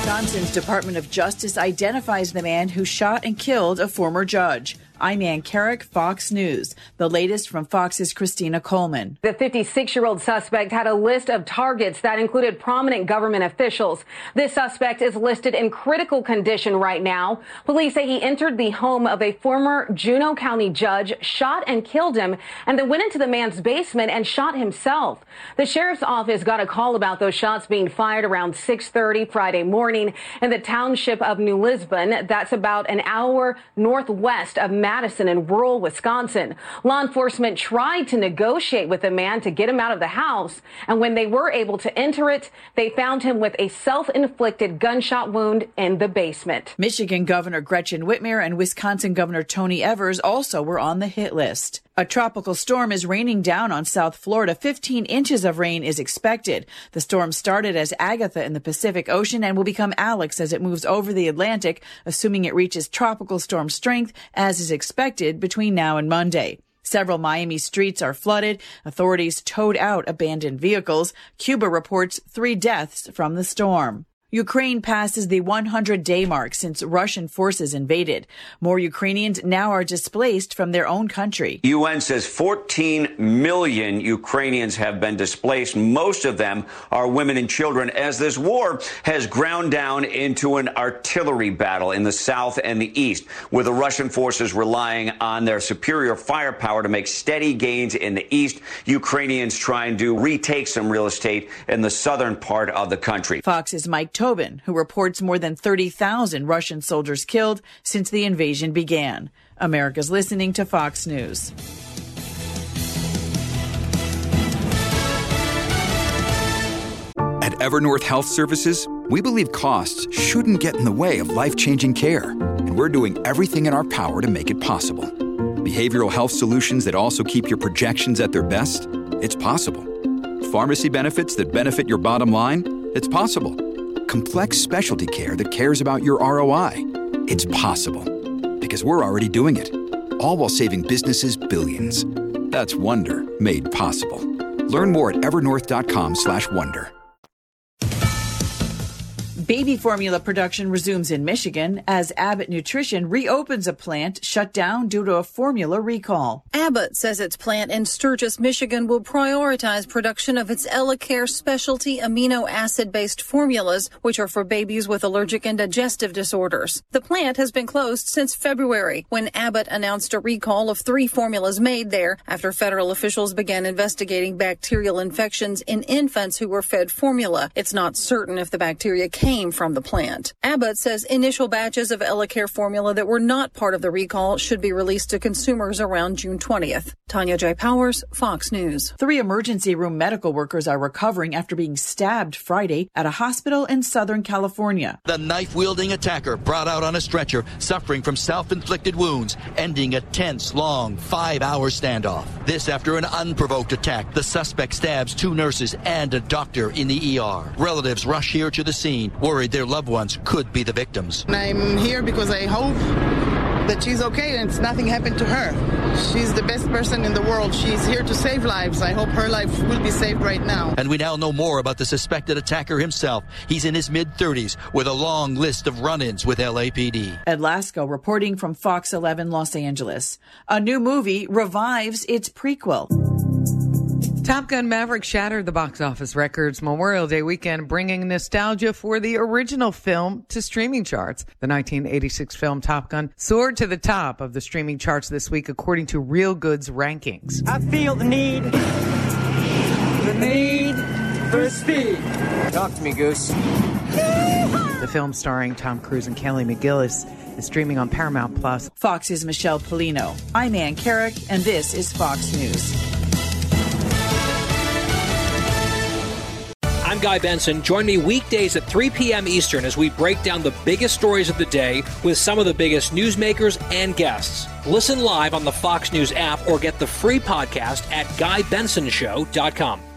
Wisconsin's Department of Justice identifies the man who shot and killed a former judge. I'm Ann Carrick, Fox News. The latest from Fox's Christina Coleman. The 56-year-old suspect had a list of targets that included prominent government officials. This suspect is listed in critical condition right now. Police say he entered the home of a former Juneau County judge, shot and killed him, and then went into the man's basement and shot himself. The sheriff's office got a call about those shots being fired around 6:30 Friday morning in the township of New Lisbon. That's about an hour northwest of Madison in rural Wisconsin. Law enforcement tried to negotiate with the man to get him out of the house, and when they were able to enter it, they found him with a self-inflicted gunshot wound in the basement. Michigan Governor Gretchen Whitmer and Wisconsin Governor Tony Evers also were on the hit list. A tropical storm is raining down on South Florida. 15 inches of rain is expected. The storm started as Agatha in the Pacific Ocean and will become Alex as it moves over the Atlantic, assuming it reaches tropical storm strength, as is expected between now and Monday. Several Miami streets are flooded. Authorities towed out abandoned vehicles. Cuba reports 3 deaths from the storm. Ukraine passes the 100-day mark since Russian forces invaded. More Ukrainians now are displaced from their own country. UN says 14 million Ukrainians have been displaced. Most of them are women and children, as this war has ground down into an artillery battle in the south and the east, with the Russian forces relying on their superior firepower to make steady gains in the east. Ukrainians trying to retake some real estate in the southern part of the country. Fox's Mike Tobin, who reports more than 30,000 Russian soldiers killed since the invasion began. America's listening to Fox News. At Evernorth Health Services, we believe costs shouldn't get in the way of life-changing care, and we're doing everything in our power to make it possible. Behavioral health solutions that also keep your projections at their best? It's possible. Pharmacy benefits that benefit your bottom line? It's possible. Complex specialty care that cares about your ROI. It's possible. Because we're already doing it. All while saving businesses billions. That's Wonder made possible. Learn more at evernorth.com/wonder. Baby formula production resumes in Michigan as Abbott Nutrition reopens a plant shut down due to a formula recall. Abbott says its plant in Sturgis, Michigan will prioritize production of its EleCare specialty amino acid-based formulas, which are for babies with allergic and digestive disorders. The plant has been closed since February, when Abbott announced a recall of 3 formulas made there after federal officials began investigating bacterial infections in infants who were fed formula. It's not certain if the bacteria came from the plant. Abbott says initial batches of EleCare formula that were not part of the recall should be released to consumers around June 20th. Tanya J. Powers, Fox News. 3 emergency room medical workers are recovering after being stabbed Friday at a hospital in Southern California. The knife-wielding attacker brought out on a stretcher, suffering from self-inflicted wounds, ending a tense, long, 5-hour standoff. This after an unprovoked attack. The suspect stabs 2 nurses and a doctor in the ER. Relatives rush here to the scene, worried their loved ones could be the victims. I'm here because I hope that she's okay and nothing happened to her. She's the best person in the world. She's here to save lives. I hope her life will be saved right now. And we now know more about the suspected attacker himself. He's in his mid-30s with a long list of run-ins with LAPD. Ed Lasco reporting from Fox 11 Los Angeles. A new movie revives its prequel. Top Gun Maverick shattered the box office records Memorial Day weekend, bringing nostalgia for the original film to streaming charts. The 1986 film Top Gun soared to the top of the streaming charts this week, according to Real Goods rankings. I feel the need for speed. Talk to me, Goose. The film, starring Tom Cruise and Kelly McGillis, is streaming on Paramount Plus. Fox's Michelle Polino. I'm Ann Carrick, and this is Fox News. I'm Guy Benson. Join me weekdays at 3 p.m. Eastern as we break down the biggest stories of the day with some of the biggest newsmakers and guests. Listen live on the Fox News app or get the free podcast at GuyBensonShow.com.